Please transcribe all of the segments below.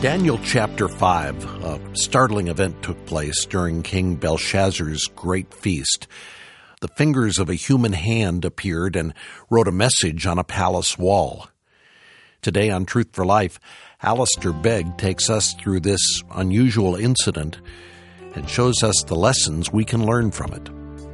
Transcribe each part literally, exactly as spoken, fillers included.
Daniel chapter five, a startling event took place during King Belshazzar's great feast. The fingers of a human hand appeared and wrote a message on a palace wall. Today on Truth for Life, Alistair Begg takes us through this unusual incident and shows us the lessons we can learn from it.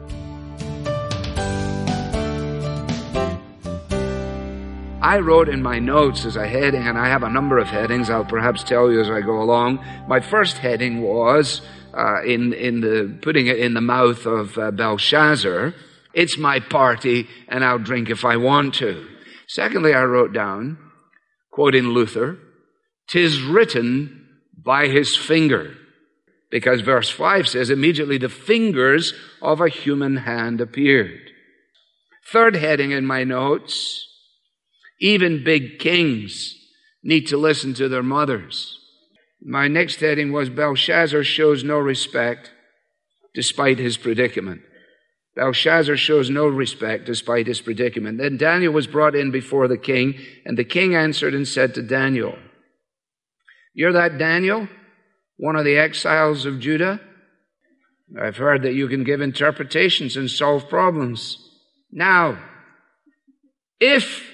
I wrote in my notes as a heading, and I have a number of headings, I'll perhaps tell you as I go along. My first heading was, uh, in, in the, putting it in the mouth of uh, Belshazzar, it's my party and I'll drink if I want to. Secondly, I wrote down, quoting Luther, "'Tis written by his finger." Because verse five says, immediately the fingers of a human hand appeared. Third heading in my notes, even big kings need to listen to their mothers. My next heading was, Belshazzar shows no respect despite his predicament. Belshazzar shows no respect despite his predicament. Then Daniel was brought in before the king, and the king answered and said to Daniel, "You're that Daniel, one of the exiles of Judah? I've heard that you can give interpretations and solve problems. Now, if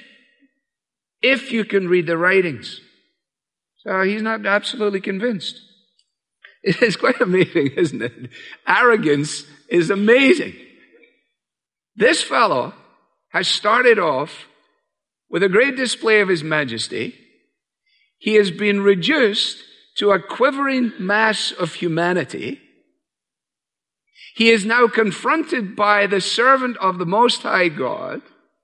If you can read the writings." So he's not absolutely convinced. It is quite amazing, isn't it? Arrogance is amazing. This fellow has started off with a great display of his majesty. He has been reduced to a quivering mass of humanity. He is now confronted by the servant of the Most High God,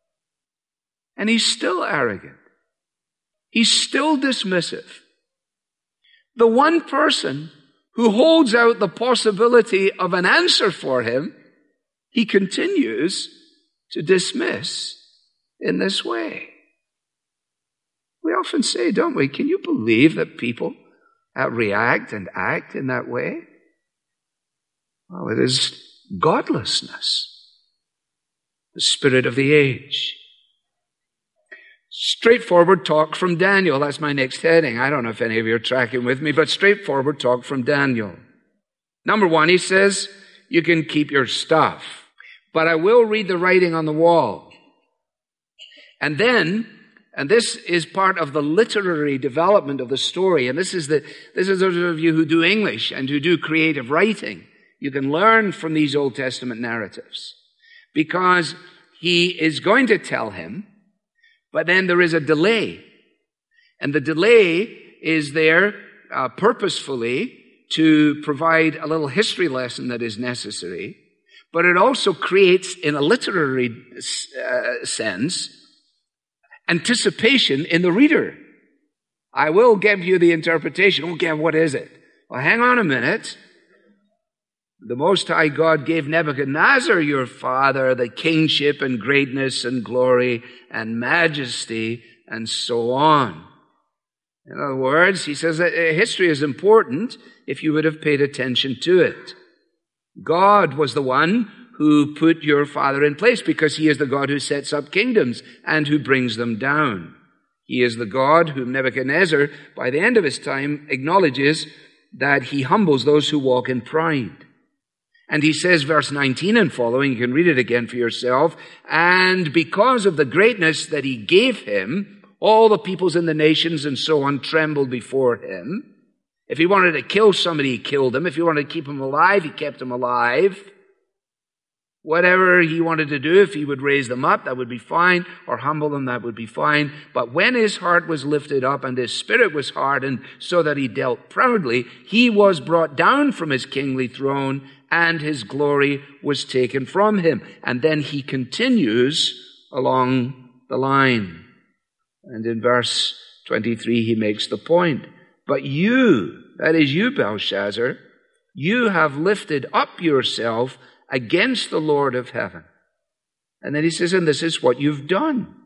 and he's still arrogant. He's still dismissive. The one person who holds out the possibility of an answer for him, he continues to dismiss in this way. We often say, don't we, can you believe that people uh, react and act in that way? Well, it is godlessness, the spirit of the age. Straightforward talk from Daniel. That's my next heading. I don't know if any of you are tracking with me, but straightforward talk from Daniel. Number one, he says, you can keep your stuff, but I will read the writing on the wall. And then, and this is part of the literary development of the story, and this is the, this is those of you who do English and who do creative writing. You can learn from these Old Testament narratives, because he is going to tell him, but then there is a delay. And the delay is there uh, purposefully to provide a little history lesson that is necessary. But it also creates, in a literary uh, sense, anticipation in the reader. I will give you the interpretation. Okay, what is it? Well, hang on a minute. The Most High God gave Nebuchadnezzar, your father, the kingship and greatness and glory and majesty and so on. In other words, he says that history is important if you would have paid attention to it. God was the one who put your father in place because he is the God who sets up kingdoms and who brings them down. He is the God whom Nebuchadnezzar, by the end of his time, acknowledges that he humbles those who walk in pride. And he says, verse nineteen and following, you can read it again for yourself, and because of the greatness that he gave him, all the peoples and the nations and so on trembled before him. If he wanted to kill somebody, he killed him. If he wanted to keep him alive, he kept him alive. Whatever he wanted to do, if he would raise them up, that would be fine, or humble them, that would be fine. But when his heart was lifted up and his spirit was hardened so that he dealt proudly, he was brought down from his kingly throne and his glory was taken from him. And then he continues along the line. And in verse twenty-three, he makes the point. But you, that is you, Belshazzar, you have lifted up yourself against the Lord of heaven. And then he says, and this is what you've done.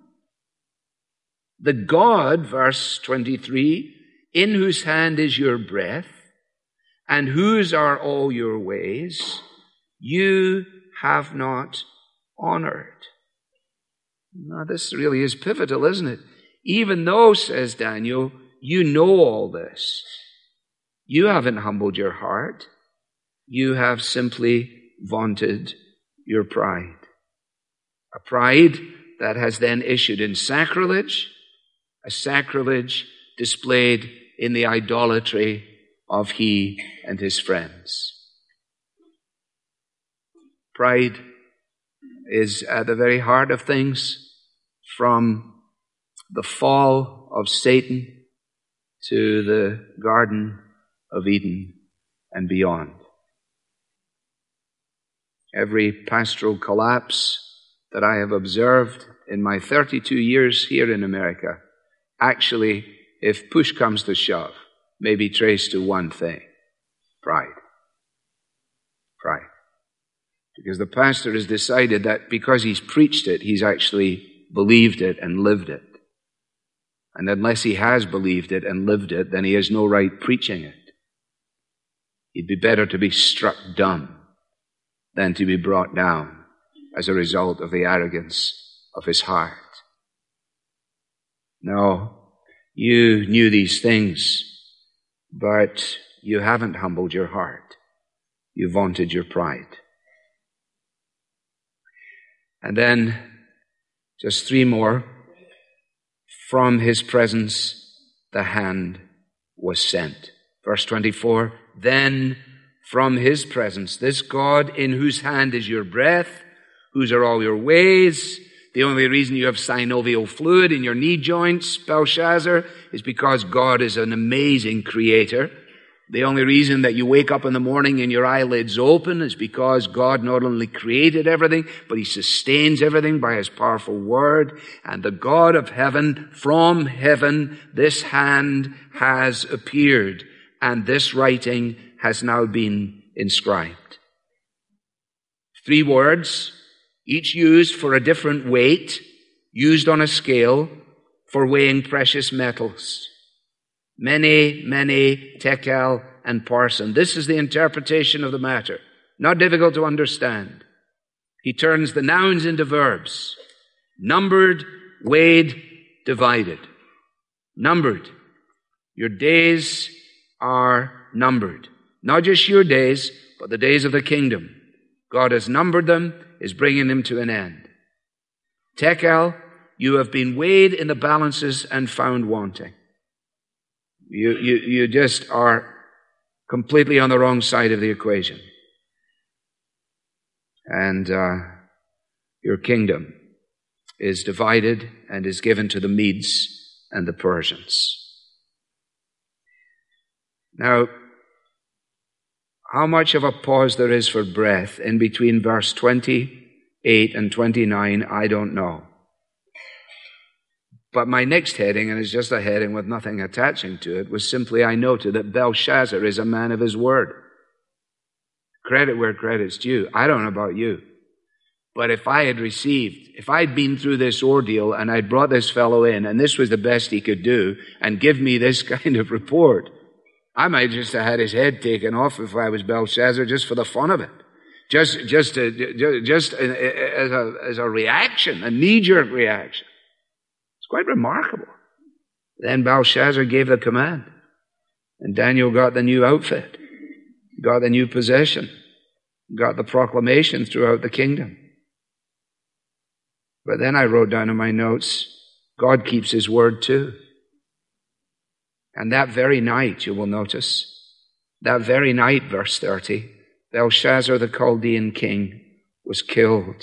The God, verse twenty-three, in whose hand is your breath, and whose are all your ways, you have not honored. Now, this really is pivotal, isn't it? Even though, says Daniel, you know all this. You haven't humbled your heart. You have simply vaunted your pride. A pride that has then issued in sacrilege, a sacrilege displayed in the idolatry of he and his friends. Pride is at the very heart of things, from the fall of Satan to the Garden of Eden and beyond. Every pastoral collapse that I have observed in my thirty-two years here in America, actually, if push comes to shove, may be traced to one thing: pride. Pride. Because the pastor has decided that because he's preached it, he's actually believed it and lived it. And unless he has believed it and lived it, then he has no right preaching it. It'd be better to be struck dumb than to be brought down as a result of the arrogance of his heart. No, you knew these things, but you haven't humbled your heart. You vaunted your pride. And then, just three more. From his presence, the hand was sent. Verse twenty-four, then from his presence, this God in whose hand is your breath, whose are all your ways. The only reason you have synovial fluid in your knee joints, Belshazzar, is because God is an amazing creator. The only reason that you wake up in the morning and your eyelids open is because God not only created everything, but he sustains everything by his powerful word. And the God of heaven, from heaven, this hand has appeared, and this writing has now been inscribed. Three words, each used for a different weight, used on a scale for weighing precious metals. Mene, mene, tekel, and parson. This is the interpretation of the matter. Not difficult to understand. He turns the nouns into verbs. Numbered, weighed, divided. Numbered. Your days are numbered. Not just your days, but the days of the kingdom. God has numbered them, is bringing them to an end. Tekel, you have been weighed in the balances and found wanting. You, you, you just are completely on the wrong side of the equation. And uh, your kingdom is divided and is given to the Medes and the Persians. Now, how much of a pause there is for breath in between verse twenty-eight and twenty-nine, I don't know. But my next heading, and it's just a heading with nothing attaching to it, was simply I noted that Belshazzar is a man of his word. Credit where credit's due. I don't know about you. But if I had received, if I'd been through this ordeal and I'd brought this fellow in and this was the best he could do and give me this kind of report, I might just have had his head taken off if I was Belshazzar just for the fun of it. Just, just, a, just as a, as a reaction, a knee-jerk reaction. Quite remarkable. Then Belshazzar gave the command, and Daniel got the new outfit, got the new possession, got the proclamation throughout the kingdom. But then I wrote down in my notes, God keeps his word too. And that very night, you will notice, that very night, verse thirty, Belshazzar the Chaldean king was killed.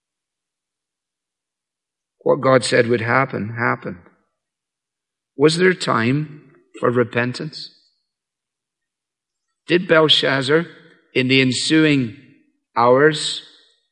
What God said would happen, happened. Was there time for repentance? Did Belshazzar, in the ensuing hours,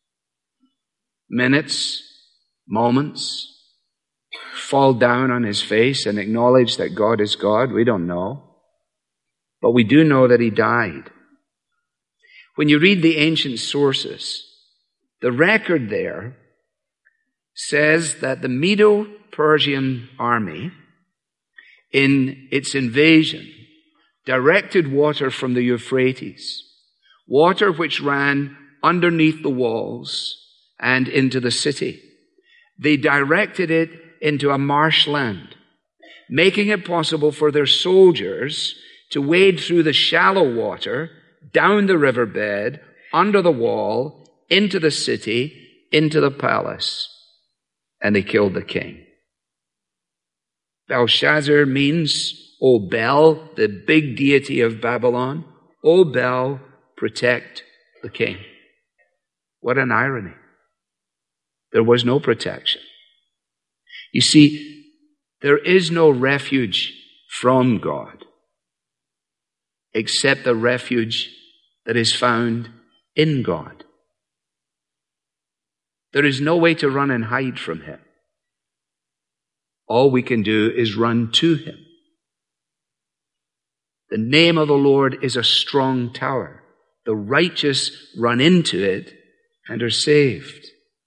minutes, moments, fall down on his face and acknowledge that God is God? We don't know. But we do know that he died. When you read the ancient sources, the record there says that the Medo-Persian army, in its invasion, directed water from the Euphrates, water which ran underneath the walls and into the city. They directed it into a marshland. making it possible for their soldiers to wade through the shallow water, down the riverbed, under the wall, into the city, into the palace. And they killed the king. Belshazzar means, O Bel, the big deity of Babylon. O Bel, protect the king. What an irony. There was no protection. You see, there is no refuge from God except the refuge that is found in God. There is no way to run and hide from Him. All we can do is run to Him. The name of the Lord is a strong tower. The righteous run into it and are saved.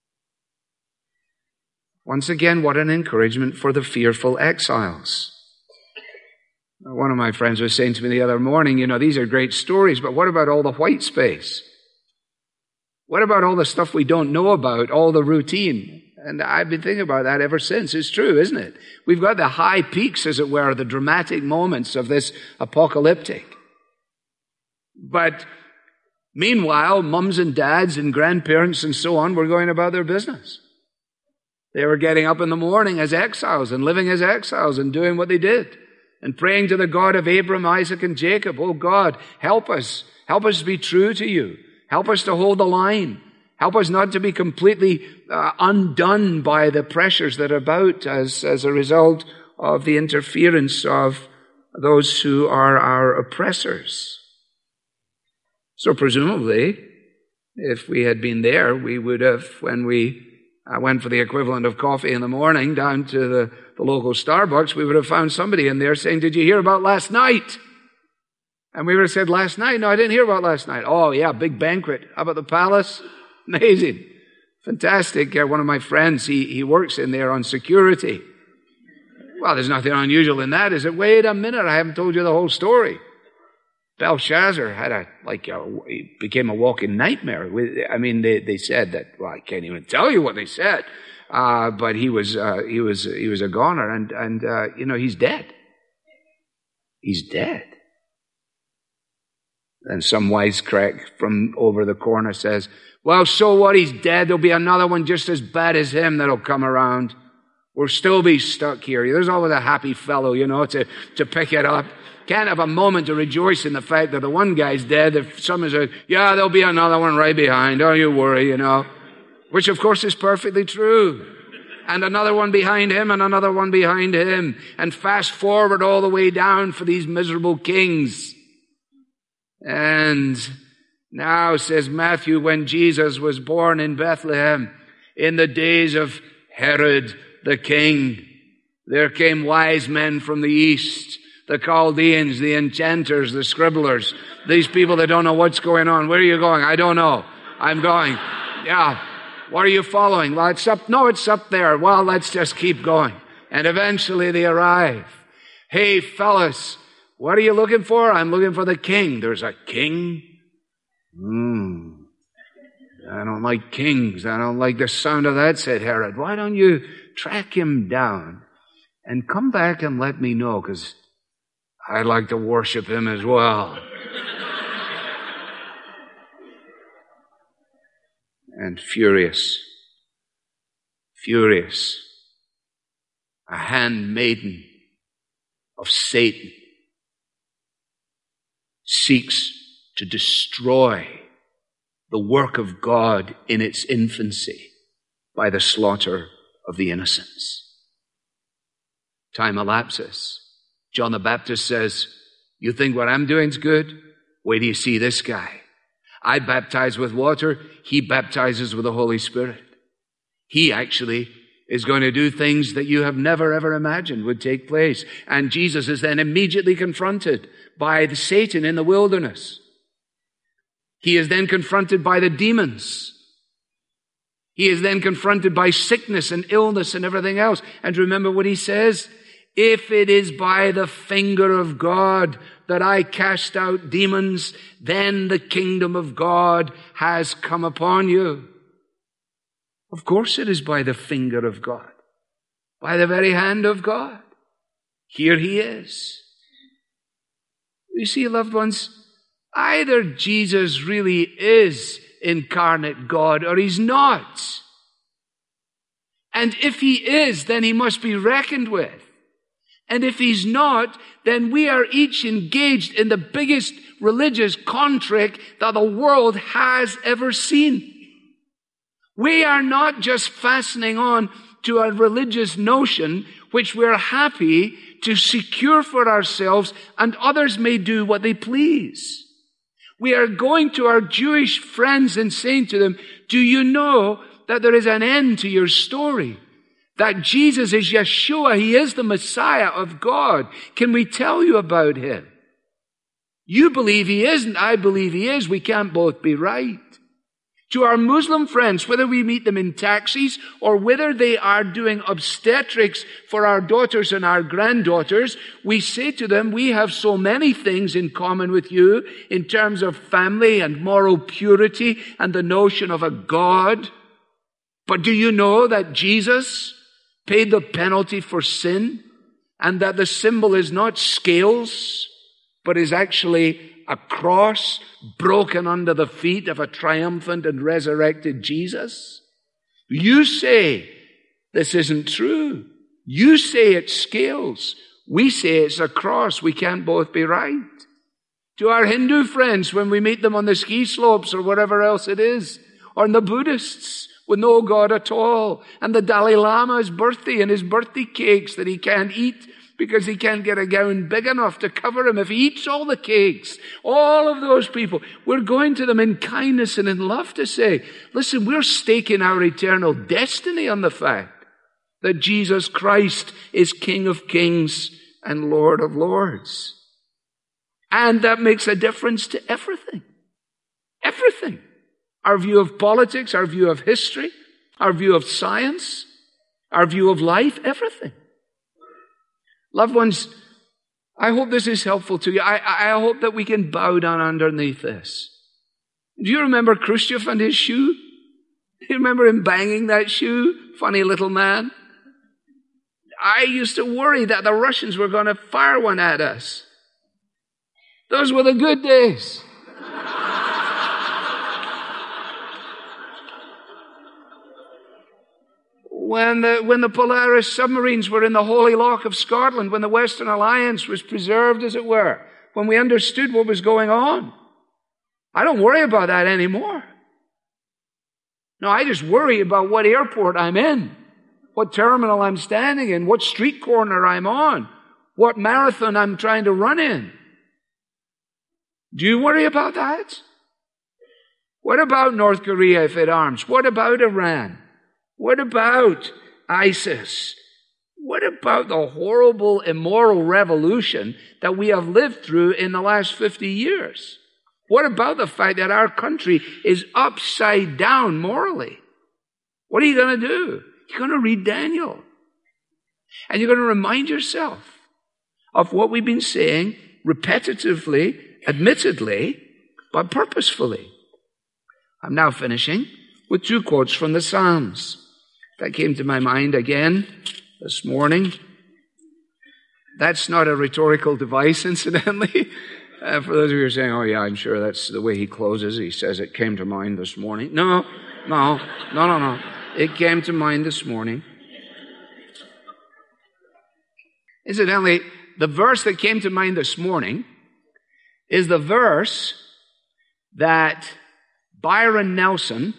Once again, what an encouragement for the fearful exiles. One of my friends was saying to me the other morning, you know, these are great stories, but what about all the white space? What about all the stuff we don't know about, all the routine? And I've been thinking about that ever since. It's true, isn't it? We've got the high peaks, as it were, the dramatic moments of this apocalyptic. But meanwhile, mums and dads and grandparents and so on were going about their business. They were getting up in the morning as exiles and living as exiles and doing what they did and praying to the God of Abraham, Isaac, and Jacob. Oh God, help us. Help us to be true to you. Help us to hold the line. Help us not to be completely uh, undone by the pressures that are about as, as a result of the interference of those who are our oppressors. So presumably, if we had been there, we would have, when we uh, went for the equivalent of coffee in the morning down to the, the local Starbucks, we would have found somebody in there saying, did you hear about last night? And we would have said, last night? No, I didn't hear about last night. Oh, yeah, big banquet. How about the palace? Amazing. Fantastic. Uh, one of my friends, he, he works in there on security. Well, there's nothing unusual in that, is it? Wait a minute, I haven't told you the whole story. Belshazzar had a, like, a, he became a walking nightmare. I mean, they, they said that, well, I can't even tell you what they said. Uh, but he was, uh, he was, he was a goner, and, and, uh, you know, he's dead. He's dead. And some wisecrack from over the corner says, well, so what? He's dead. There'll be another one just as bad as him that'll come around. We'll still be stuck here. There's always a happy fellow, you know, to, to pick it up. Can't have a moment to rejoice in the fact that the one guy's dead. If someone says, yeah, there'll be another one right behind. Don't you worry, you know. Which, of course, is perfectly true. And another one behind him and another one behind him. And fast forward all the way down for these miserable kings. And now, says Matthew, when Jesus was born in Bethlehem, in the days of Herod the king, there came wise men from the east, the Chaldeans, the enchanters, the scribblers, these people that don't know what's going on. Where are you going? I don't know. I'm going. Yeah. What are you following? Well, it's up. No, it's up there. Well, let's just keep going. And eventually they arrive. Hey, fellas, what are you looking for? I'm looking for the king. There's a king? Hmm. I don't like kings. I don't like the sound of that, said Herod. Why don't you track him down and come back and let me know, because I'd like to worship him as well. And furious, furious, a handmaiden of Satan seeks to destroy the work of God in its infancy by the slaughter of the innocents. Time elapses. John the Baptist says, you think what I'm doing is good? Wait till you see this guy. I baptize with water. He baptizes with the Holy Spirit. He actually is going to do things that you have never ever imagined would take place. And Jesus is then immediately confronted by the Satan in the wilderness. He is then confronted by the demons. He is then confronted by sickness and illness and everything else. And remember what he says? If it is by the finger of God that I cast out demons, then the kingdom of God has come upon you. Of course it is by the finger of God, by the very hand of God. here he is. You see, loved ones, either Jesus really is incarnate God or he's not. And if he is, then he must be reckoned with. And if he's not, then we are each engaged in the biggest religious contract that the world has ever seen. We are not just fastening on to a religious notion which we're happy to secure for ourselves, and others may do what they please. We are going to our Jewish friends and saying to them, do you know that there is an end to your story? That Jesus is Yeshua, he is the Messiah of God. Can we tell you about him? You believe he isn't, I believe he is. We can't both be right. To our Muslim friends, whether we meet them in taxis or whether they are doing obstetrics for our daughters and our granddaughters, we say to them, we have so many things in common with you in terms of family and moral purity and the notion of a God. But do you know that Jesus paid the penalty for sin, and that the symbol is not scales, but is actually a cross broken under the feet of a triumphant and resurrected Jesus? You say this isn't true. You say it's scales. We say it's a cross. We can't both be right. To our Hindu friends, when we meet them on the ski slopes or whatever else it is, or in the Buddhists, with no God at all, and the Dalai Lama's birthday and his birthday cakes that he can't eat because he can't get a gown big enough to cover him if he eats all the cakes. All of those people, we're going to them in kindness and in love to say, listen, we're staking our eternal destiny on the fact that Jesus Christ is King of Kings and Lord of Lords. And that makes a difference to everything. Everything. Our view of politics, our view of history, our view of science, our view of life, everything. Loved ones, I hope this is helpful to you. I, I hope that we can bow down underneath this. Do you remember Khrushchev and his shoe? Do you remember him banging that shoe? Funny little man. I used to worry that the Russians were going to fire one at us. Those were the good days. When the, when the Polaris submarines were in the Holy Loch of Scotland, when the Western Alliance was preserved, as it were, when we understood what was going on. I don't worry about that anymore. No, I just worry about what airport I'm in, what terminal I'm standing in, what street corner I'm on, what marathon I'm trying to run in. Do you worry about that? What about North Korea if it arms? What about Iran? What about ISIS? What about the horrible, immoral revolution that we have lived through in the last fifty years? What about the fact that our country is upside down morally? What are you going to do? You're going to read Daniel. And you're going to remind yourself of what we've been saying repetitively, admittedly, but purposefully. I'm now finishing with two quotes from the Psalms. That came to my mind again this morning. That's not a rhetorical device, incidentally. Uh, for those of you who are saying, oh yeah, I'm sure that's the way he closes. He says, it came to mind this morning. No, no, no, no, no. It came to mind this morning. Incidentally, the verse that came to mind this morning is the verse that Byron Nelson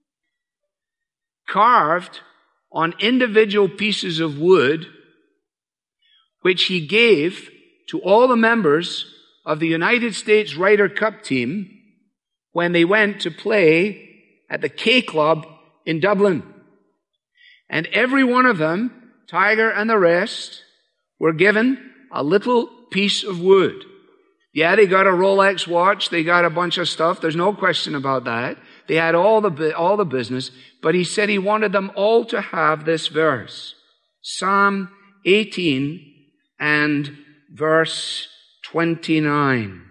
carved on individual pieces of wood, which he gave to all the members of the United States Ryder Cup team when they went to play at the K Club in Dublin. And every one of them, Tiger and the rest, were given a little piece of wood. Yeah, they got a Rolex watch, they got a bunch of stuff, there's no question about that. They had all the all the business, but he said he wanted them all to have this verse. Psalm eighteen and verse twenty-nine.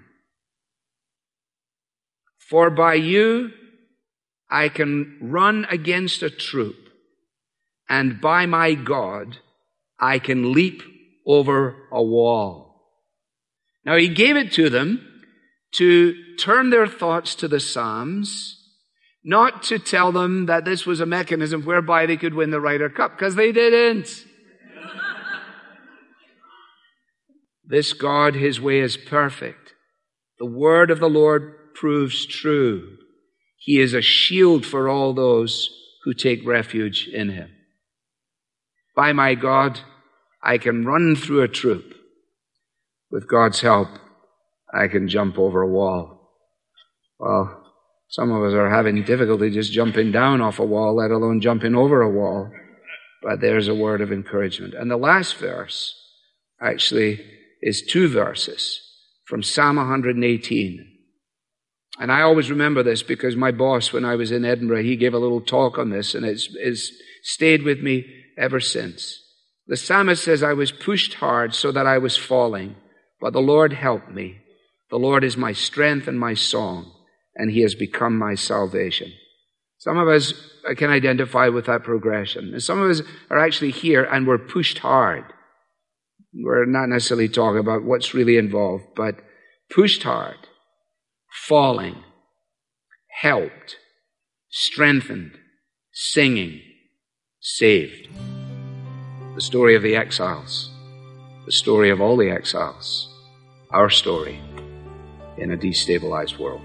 For by you I can run against a troop, and by my God I can leap over a wall. Now, he gave it to them to turn their thoughts to the Psalms, not to tell them that this was a mechanism whereby they could win the Ryder Cup, because they didn't. This God, his way is perfect. The word of the Lord proves true. He is a shield for all those who take refuge in him. By my God, I can run through a troop. With God's help, I can jump over a wall. Well, some of us are having difficulty just jumping down off a wall, let alone jumping over a wall. But there's a word of encouragement. And the last verse actually is two verses from Psalm one eighteen. And I always remember this because my boss, when I was in Edinburgh, he gave a little talk on this, and it's, it's stayed with me ever since. The psalmist says, I was pushed hard so that I was falling, but the Lord helped me. The Lord is my strength and my song, and he has become my salvation. Some of us can identify with that progression. And some of us are actually here and we're pushed hard. We're not necessarily talking about what's really involved, but pushed hard, falling, helped, strengthened, singing, saved. The story of the exiles, the story of all the exiles, our story in a destabilized world.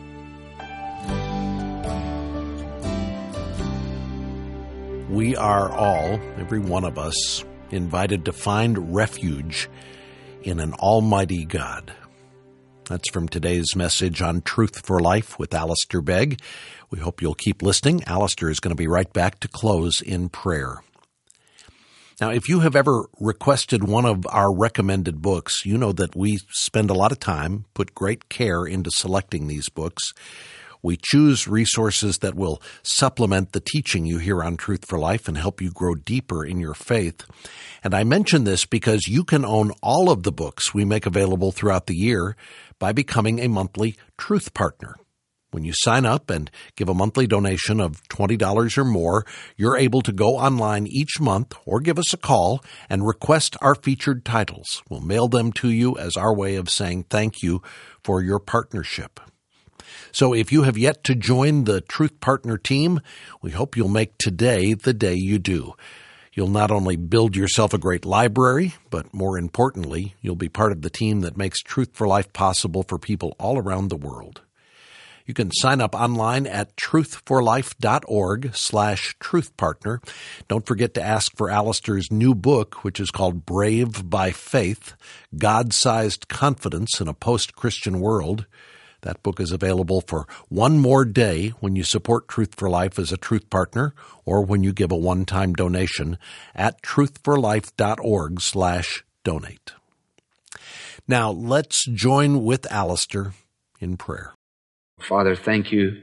We are all, every one of us, invited to find refuge in an almighty God. That's from today's message on Truth for Life with Alistair Begg. We hope you'll keep listening. Alistair is going to be right back to close in prayer. Now, if you have ever requested one of our recommended books, you know that we spend a lot of time, put great care into selecting these books. We choose resources that will supplement the teaching you hear on Truth for Life and help you grow deeper in your faith. And I mention this because you can own all of the books we make available throughout the year by becoming a monthly Truth Partner. When you sign up and give a monthly donation of twenty dollars or more, you're able to go online each month or give us a call and request our featured titles. We'll mail them to you as our way of saying thank you for your partnership. So if you have yet to join the Truth Partner team, we hope you'll make today the day you do. You'll not only build yourself a great library, but more importantly, you'll be part of the team that makes Truth for Life possible for people all around the world. You can sign up online at truthforlife.org slash truthpartner. Don't forget to ask for Alistair's new book, which is called Brave by Faith, God-Sized Confidence in a Post-Christian World. That book is available for one more day when you support Truth for Life as a Truth Partner or when you give a one-time donation at truthforlife.org slash donate. Now, let's join with Alistair in prayer. Father, thank you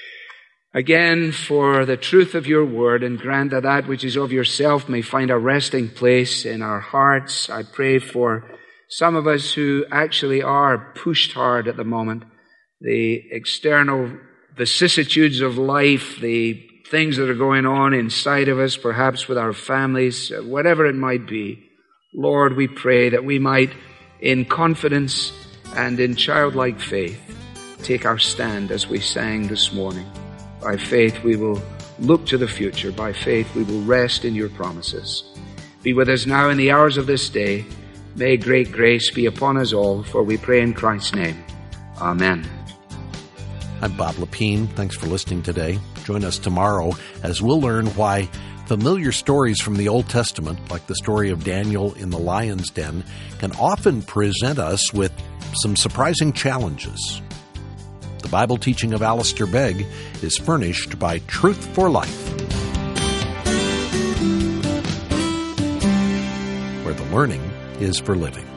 again for the truth of your word, and grant that that which is of yourself may find a resting place in our hearts. I pray for some of us who actually are pushed hard at the moment. The external vicissitudes of life, the things that are going on inside of us, perhaps with our families, whatever it might be. Lord, we pray that we might, in confidence and in childlike faith, take our stand as we sang this morning. By faith we will look to the future. By faith we will rest in your promises. Be with us now in the hours of this day. May great grace be upon us all, for we pray in Christ's name. Amen. I'm Bob Lepine. Thanks for listening today. Join us tomorrow as we'll learn why familiar stories from the Old Testament, like the story of Daniel in the lion's den, can often present us with some surprising challenges. The Bible teaching of Alistair Begg is furnished by Truth for Life, where the learning is for living.